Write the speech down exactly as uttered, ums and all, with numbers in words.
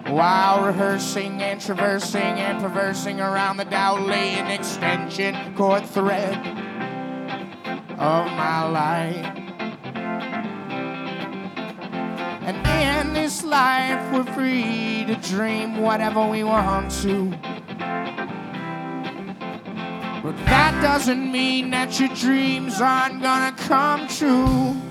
while rehearsing and traversing and perversing around the Dowley extension cord thread of my life. And in this life we're free to dream whatever we want to. But that doesn't mean that your dreams aren't gonna come true.